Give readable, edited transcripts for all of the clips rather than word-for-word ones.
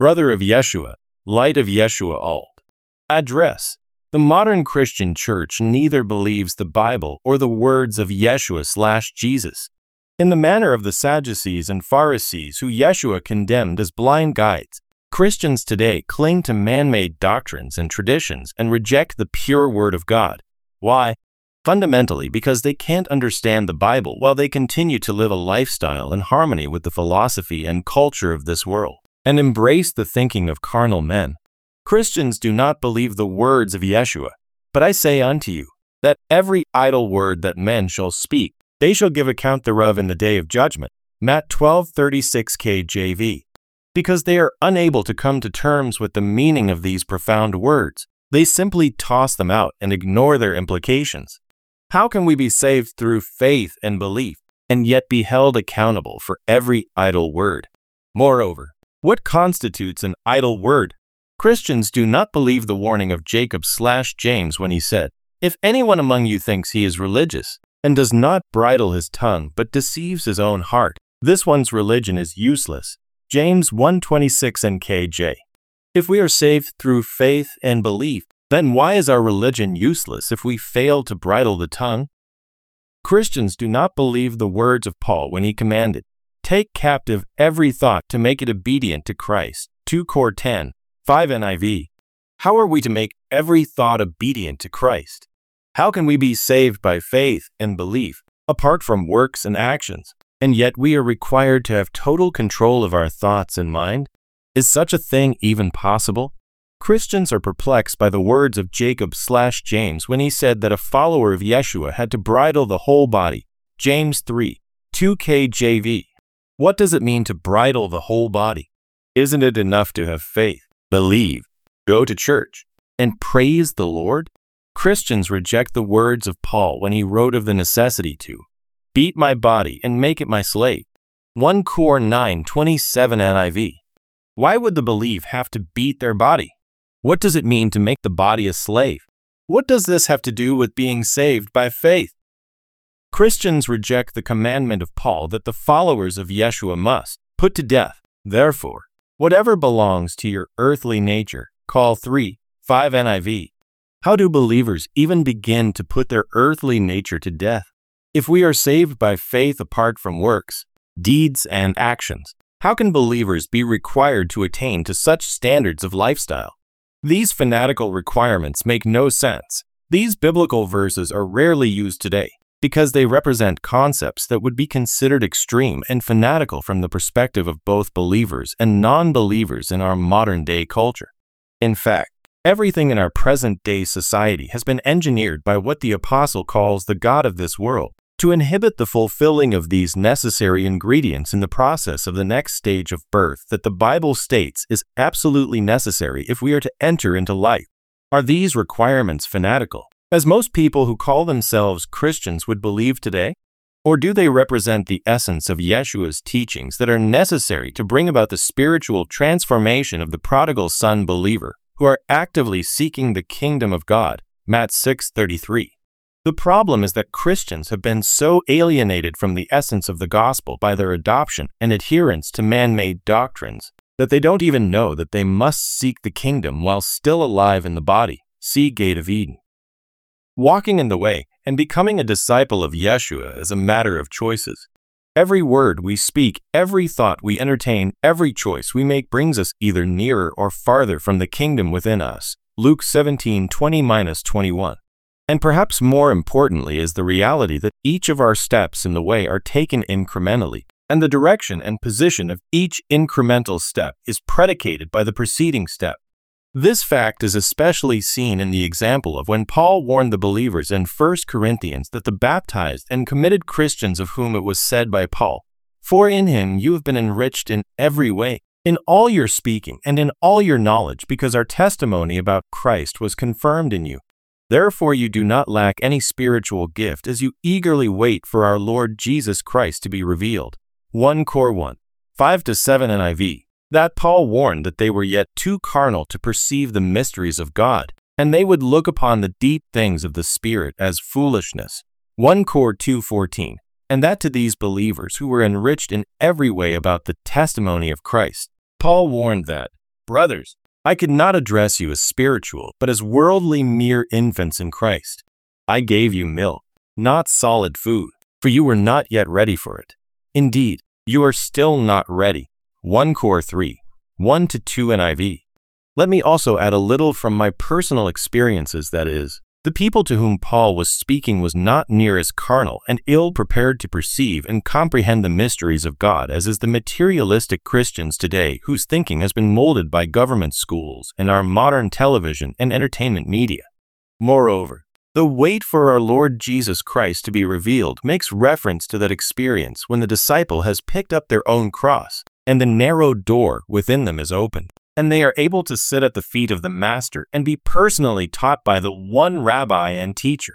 brother of Yeshua, light of Yeshua alt. Address: the modern Christian church neither believes the Bible or the words of Yeshua/Jesus. In the manner of the Sadducees and Pharisees who Yeshua condemned as blind guides, Christians today cling to man-made doctrines and traditions and reject the pure Word of God. Why? Fundamentally because they can't understand the Bible while they continue to live a lifestyle in harmony with the philosophy and culture of this world, and embrace the thinking of carnal men. Christians do not believe the words of Yeshua, but I say unto you, that every idle word that men shall speak, they shall give account thereof in the day of judgment. Matt 12:36 KJV. Because they are unable to come to terms with the meaning of these profound words, they simply toss them out and ignore their implications. How can we be saved through faith and belief, and yet be held accountable for every idle word? Moreover, what constitutes an idle word? Christians do not believe the warning of Jacob/James when he said, "If anyone among you thinks he is religious, and does not bridle his tongue but deceives his own heart, this one's religion is useless." James 1:26 NKJ. If we are saved through faith and belief, then why is our religion useless if we fail to bridle the tongue? Christians do not believe the words of Paul when he commanded, "Take captive every thought to make it obedient to Christ." 2 Cor 10:5 NIV. How are we to make every thought obedient to Christ? How can we be saved by faith and belief, apart from works and actions, and yet we are required to have total control of our thoughts and mind? Is such a thing even possible? Christians are perplexed by the words of Jacob/James when he said that a follower of Yeshua had to bridle the whole body. James 3:2 KJV. What does it mean to bridle the whole body? Isn't it enough to have faith, believe, go to church, and praise the Lord? Christians reject the words of Paul when he wrote of the necessity to beat my body and make it my slave. 1 Cor 9:27 NIV. Why would the believe have to beat their body? What does it mean to make the body a slave? What does this have to do with being saved by faith? Christians reject the commandment of Paul that the followers of Yeshua must put to death, therefore, whatever belongs to your earthly nature. Col 3:5 NIV. How do believers even begin to put their earthly nature to death? If we are saved by faith apart from works, deeds, and actions, how can believers be required to attain to such standards of lifestyle? These fanatical requirements make no sense. These biblical verses are rarely used today because they represent concepts that would be considered extreme and fanatical from the perspective of both believers and non-believers in our modern-day culture. In fact, everything in our present-day society has been engineered by what the apostle calls the God of this world to inhibit the fulfilling of these necessary ingredients in the process of the next stage of birth that the Bible states is absolutely necessary if we are to enter into life. Are these requirements fanatical, as most people who call themselves Christians would believe today? Or do they represent the essence of Yeshua's teachings that are necessary to bring about the spiritual transformation of the prodigal son believer who are actively seeking the kingdom of God? Matt 6:33. The problem is that Christians have been so alienated from the essence of the gospel by their adoption and adherence to man-made doctrines that they don't even know that they must seek the kingdom while still alive in the body. See Gate of Eden. Walking in the way and becoming a disciple of Yeshua is a matter of choices. Every word we speak, every thought we entertain, every choice we make brings us either nearer or farther from the kingdom within us. Luke 17:20-21. And perhaps more importantly is the reality that each of our steps in the way are taken incrementally, and the direction and position of each incremental step is predicated by the preceding step. This fact is especially seen in the example of when Paul warned the believers in 1 Corinthians that the baptized and committed Christians of whom it was said by Paul, "For in him you have been enriched in every way, in all your speaking and in all your knowledge, because our testimony about Christ was confirmed in you. Therefore you do not lack any spiritual gift as you eagerly wait for our Lord Jesus Christ to be revealed." 1 Cor 1:5-7 NIV. That Paul warned that they were yet too carnal to perceive the mysteries of God, and they would look upon the deep things of the Spirit as foolishness. 1 Cor 2:14. And that to these believers who were enriched in every way about the testimony of Christ, Paul warned that Brothers, I could not address you as spiritual, but as worldly mere infants in Christ. I gave you milk, not solid food, for you were not yet ready for it. Indeed, you are still not ready. 1 Cor 3, 1-2 NIV. Let me also add a little from my personal experiences, that is, the people to whom Paul was speaking was not near as carnal and ill-prepared to perceive and comprehend the mysteries of God as is the materialistic Christians today whose thinking has been molded by government schools and our modern television and entertainment media. Moreover, the wait for our Lord Jesus Christ to be revealed makes reference to that experience when the disciple has picked up their own cross and the narrow door within them is opened, and they are able to sit at the feet of the Master and be personally taught by the one Rabbi and teacher.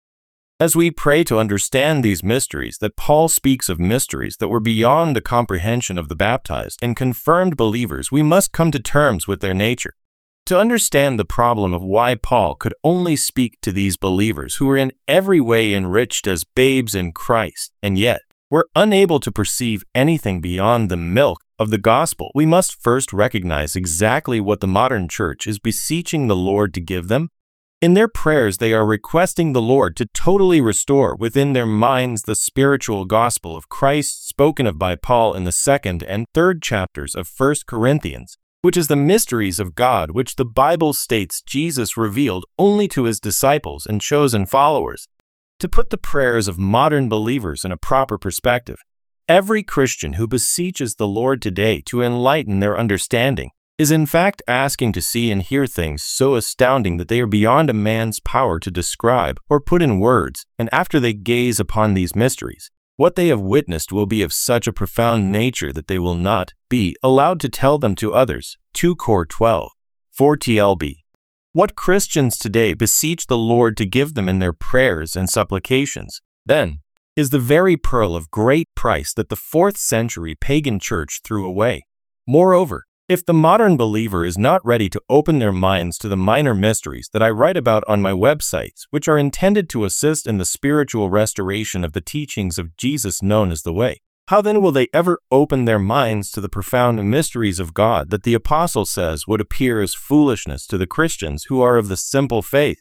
As we pray to understand these mysteries, that Paul speaks of mysteries that were beyond the comprehension of the baptized and confirmed believers, we must come to terms with their nature. To understand the problem of why Paul could only speak to these believers who were in every way enriched as babes in Christ, and yet were unable to perceive anything beyond the milk of the gospel, we must first recognize exactly what the modern church is beseeching the Lord to give them. In their prayers, they are requesting the Lord to totally restore within their minds the spiritual gospel of Christ spoken of by Paul in the 2nd and 3rd chapters of 1 Corinthians, which is the mysteries of God which the Bible states Jesus revealed only to his disciples and chosen followers. To put the prayers of modern believers in a proper perspective, every Christian who beseeches the Lord today to enlighten their understanding is in fact asking to see and hear things so astounding that they are beyond a man's power to describe or put in words, and after they gaze upon these mysteries, what they have witnessed will be of such a profound nature that they will not be allowed to tell them to others. 2 Cor 12, 4 TLB. What Christians today beseech the Lord to give them in their prayers and supplications, then, is the very pearl of great price that the 4th century pagan church threw away. Moreover, if the modern believer is not ready to open their minds to the minor mysteries that I write about on my websites, which are intended to assist in the spiritual restoration of the teachings of Jesus known as the Way, how then will they ever open their minds to the profound mysteries of God that the apostle says would appear as foolishness to the Christians who are of the simple faith?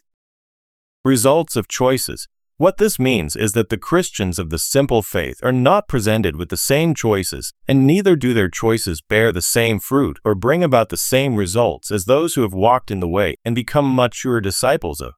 Results of choices. What this means is that the Christians of the simple faith are not presented with the same choices, and neither do their choices bear the same fruit or bring about the same results as those who have walked in the way and become mature disciples of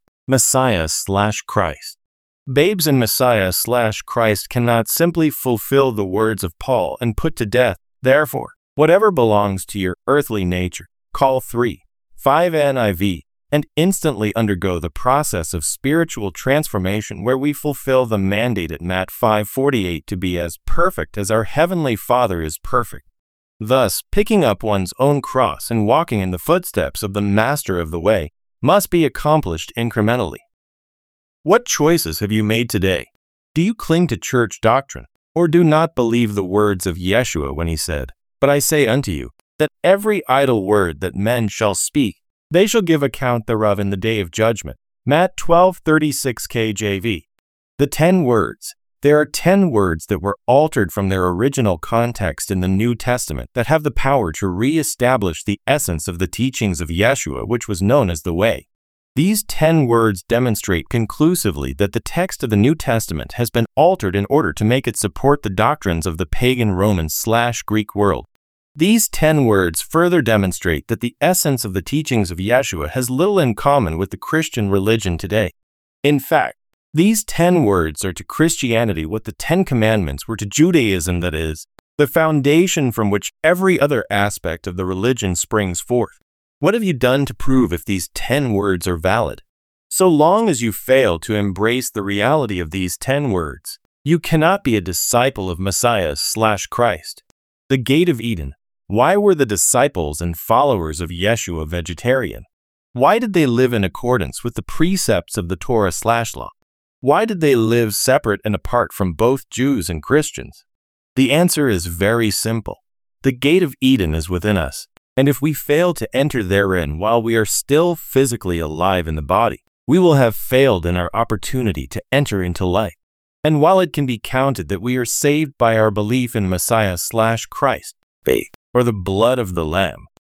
Messiah/Christ. Babes in Messiah/Christ cannot simply fulfill the words of Paul and put to death, therefore, whatever belongs to your earthly nature, call 3, 5 NIV, and instantly undergo the process of spiritual transformation where we fulfill the mandate at Matt 5:48 to be as perfect as our Heavenly Father is perfect. Thus, picking up one's own cross and walking in the footsteps of the Master of the Way must be accomplished incrementally. What choices have you made today? Do you cling to church doctrine, or do not believe the words of Yeshua when he said, "But I say unto you, that every idle word that men shall speak, they shall give account thereof in the day of judgment." Matt 12:36 KJV. The 10 words. There are 10 words that were altered from their original context in the New Testament that have the power to re-establish the essence of the teachings of Yeshua, which was known as the Way. These 10 words demonstrate conclusively that the text of the New Testament has been altered in order to make it support the doctrines of the pagan Roman/Greek world. These 10 words further demonstrate that the essence of the teachings of Yeshua has little in common with the Christian religion today. In fact, these 10 words are to Christianity what the 10 Commandments were to Judaism, that is, the foundation from which every other aspect of the religion springs forth. What have you done to prove if these 10 words are valid? So long as you fail to embrace the reality of these 10 words, you cannot be a disciple of Messiah/Christ. The Gate of Eden. Why were the disciples and followers of Yeshua vegetarian? Why did they live in accordance with the precepts of the Torah/law? Why did they live separate and apart from both Jews and Christians? The answer is very simple. The Gate of Eden is within us, and if we fail to enter therein while we are still physically alive in the body, we will have failed in our opportunity to enter into life. And while it can be counted that we are saved by our belief in Messiah/Christ, faith, or the blood of the Lamb,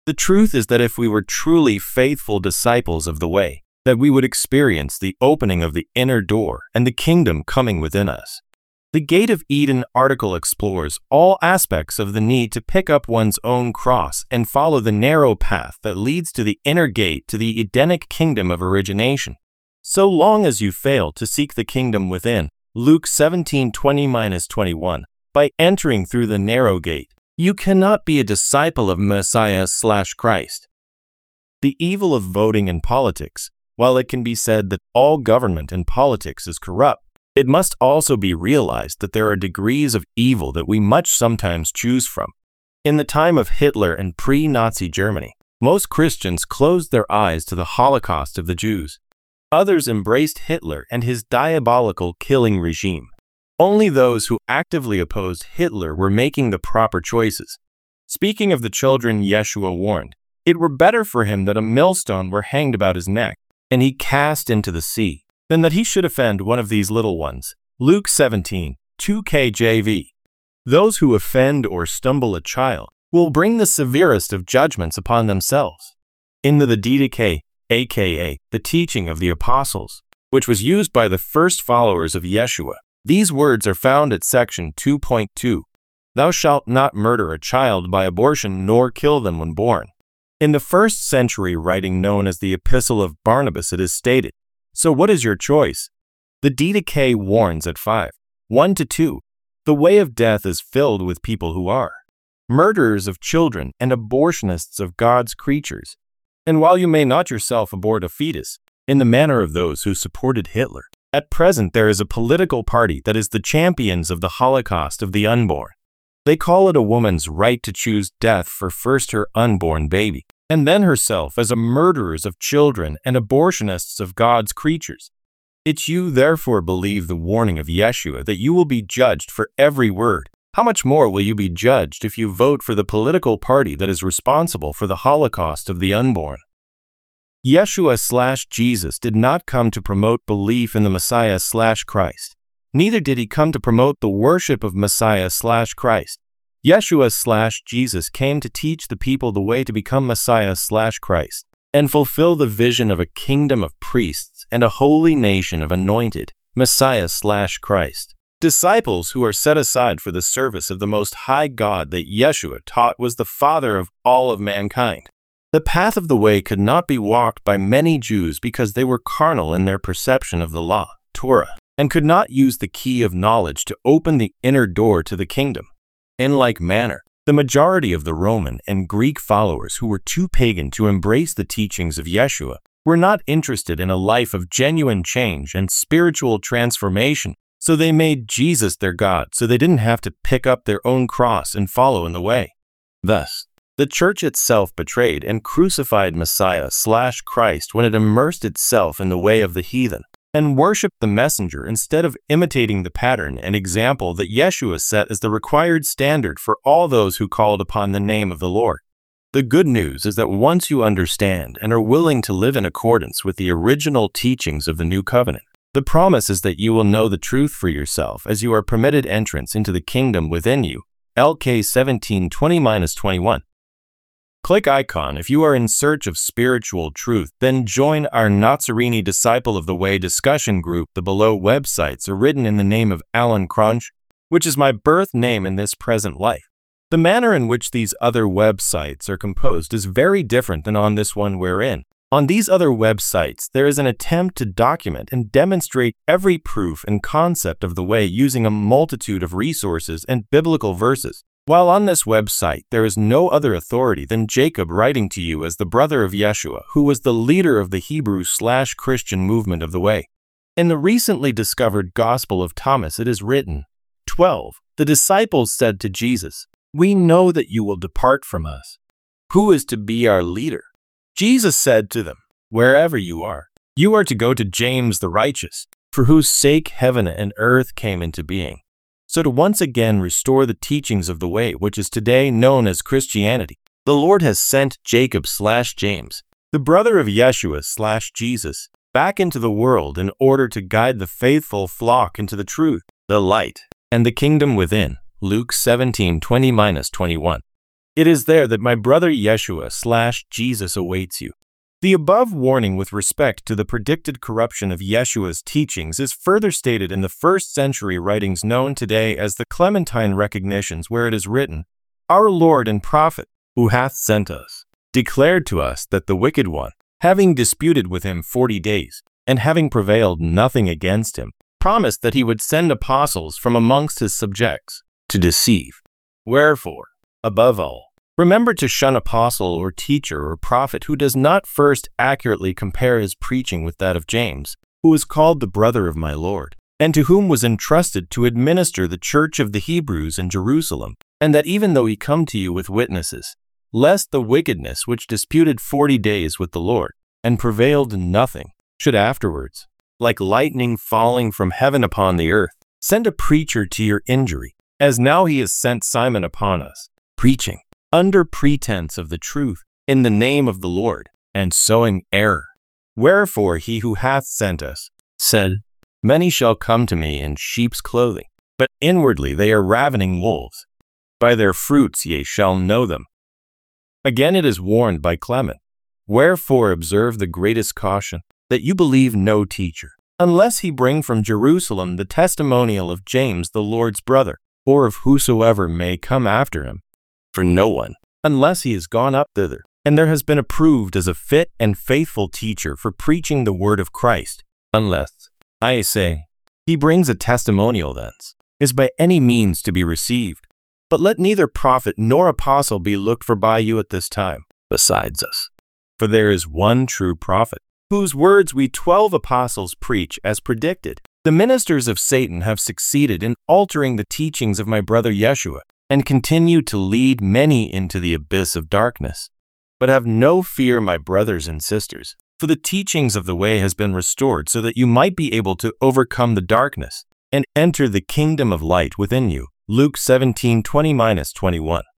The truth is that if we were truly faithful disciples of the way, that we would experience the opening of the inner door and the kingdom coming within us. The Gate of Eden article explores all aspects of the need to pick up one's own cross and follow the narrow path that leads to the inner gate to the Edenic kingdom of origination. So long as you fail to seek the kingdom within, Luke 17:20-21, by entering through the narrow gate, you cannot be a disciple of Messiah/Christ. The evil of voting in politics. While it can be said that all government and politics is corrupt, it must also be realized that there are degrees of evil that we must sometimes choose from. In the time of Hitler and pre-Nazi Germany, most Christians closed their eyes to the Holocaust of the Jews. Others embraced Hitler and his diabolical killing regime. Only those who actively opposed Hitler were making the proper choices. Speaking of the children, Yeshua warned, "It were better for him that a millstone were hanged about his neck, and he cast into the sea, than that he should offend one of these little ones." Luke 17:2 KJV. Those who offend or stumble a child will bring the severest of judgments upon themselves. In the Didache, aka the teaching of the apostles, which was used by the first followers of Yeshua, these words are found at section 2.2. Thou shalt not murder a child by abortion nor kill them when born. In the first century writing known as the Epistle of Barnabas it is stated, "So what is your choice?" The Didache warns at 5:1-2, the way of death is filled with people who are murderers of children and abortionists of God's creatures. And while you may not yourself abort a fetus, in the manner of those who supported Hitler, at present there is a political party that is the champions of the Holocaust of the unborn. They call it a woman's right to choose death for first her unborn baby, and then herself as a murderers of children and abortionists of God's creatures. It's you therefore believe the warning of Yeshua that you will be judged for every word. How much more will you be judged if you vote for the political party that is responsible for the Holocaust of the unborn? Yeshua/Jesus did not come to promote belief in the Messiah/Christ. Neither did he come to promote the worship of Messiah/Christ. Yeshua/Jesus came to teach the people the way to become Messiah/Christ and fulfill the vision of a kingdom of priests and a holy nation of anointed Messiah/Christ. Disciples who are set aside for the service of the Most High God that Yeshua taught was the Father of all of mankind. The path of the way could not be walked by many Jews because they were carnal in their perception of the law, Torah, and could not use the key of knowledge to open the inner door to the kingdom. In like manner, the majority of the Roman and Greek followers who were too pagan to embrace the teachings of Yeshua were not interested in a life of genuine change and spiritual transformation, so they made Jesus their God so they didn't have to pick up their own cross and follow in the way. Thus, the church itself betrayed and crucified Messiah/Christ when it immersed itself in the way of the heathen and worshipped the messenger instead of imitating the pattern and example that Yeshua set as the required standard for all those who called upon the name of the Lord. The good news is that once you understand and are willing to live in accordance with the original teachings of the New Covenant, the promise is that you will know the truth for yourself as you are permitted entrance into the kingdom within you. LK 17:20-21. Click icon if you are in search of spiritual truth, then join our Nazarini Disciple of the Way discussion group. The below websites are written in the name of Alan Crunch, which is my birth name in this present life. The manner in which these other websites are composed is very different than on this one wherein. On these other websites, there is an attempt to document and demonstrate every proof and concept of the way using a multitude of resources and biblical verses. While on this website, there is no other authority than Jacob writing to you as the brother of Yeshua, who was the leader of the Hebrew/Christian movement of the way. In the recently discovered Gospel of Thomas, it is written, 12. The disciples said to Jesus, "We know that you will depart from us. Who is to be our leader?" Jesus said to them, "Wherever you are to go to James the righteous, for whose sake heaven and earth came into being." So to once again restore the teachings of the way, which is today known as Christianity, the Lord has sent Jacob/James, the brother of Yeshua/Jesus, back into the world in order to guide the faithful flock into the truth, the light, and the kingdom within. Luke 17:20-21. It is there that my brother Yeshua/Jesus awaits you. The above warning with respect to the predicted corruption of Yeshua's teachings is further stated in the first-century writings known today as the Clementine Recognitions, where it is written, "Our Lord and Prophet, who hath sent us, declared to us that the wicked one, having disputed with him 40 days, and having prevailed nothing against him, promised that he would send apostles from amongst his subjects to deceive. Wherefore, above all, remember to shun apostle or teacher or prophet who does not first accurately compare his preaching with that of James, who is called the brother of my Lord, and to whom was entrusted to administer the church of the Hebrews in Jerusalem, and that even though he come to you with witnesses, lest the wickedness which disputed 40 days with the Lord, and prevailed in nothing, should afterwards, like lightning falling from heaven upon the earth, send a preacher to your injury, as now he has sent Simon upon us, preaching, under pretense of the truth, in the name of the Lord, and sowing error. Wherefore he who hath sent us said, Many shall come to me in sheep's clothing, but inwardly they are ravening wolves. By their fruits ye shall know them. Again it is warned by Clement, Wherefore observe the greatest caution, that you believe no teacher, unless he bring from Jerusalem the testimonial of James the Lord's brother, or of whosoever may come after him. For no one, unless he is gone up thither, and there has been approved as a fit and faithful teacher for preaching the word of Christ, unless, I say, he brings a testimonial thence, is by any means to be received. But let neither prophet nor apostle be looked for by you at this time, besides us. For there is one true prophet, whose words we 12 apostles preach as predicted. The ministers of Satan have succeeded in altering the teachings of my brother Yeshua, and continue to lead many into the abyss of darkness. But have no fear, my brothers and sisters, for the teachings of the way has been restored so that you might be able to overcome the darkness and enter the kingdom of light within you. Luke 17:20-21.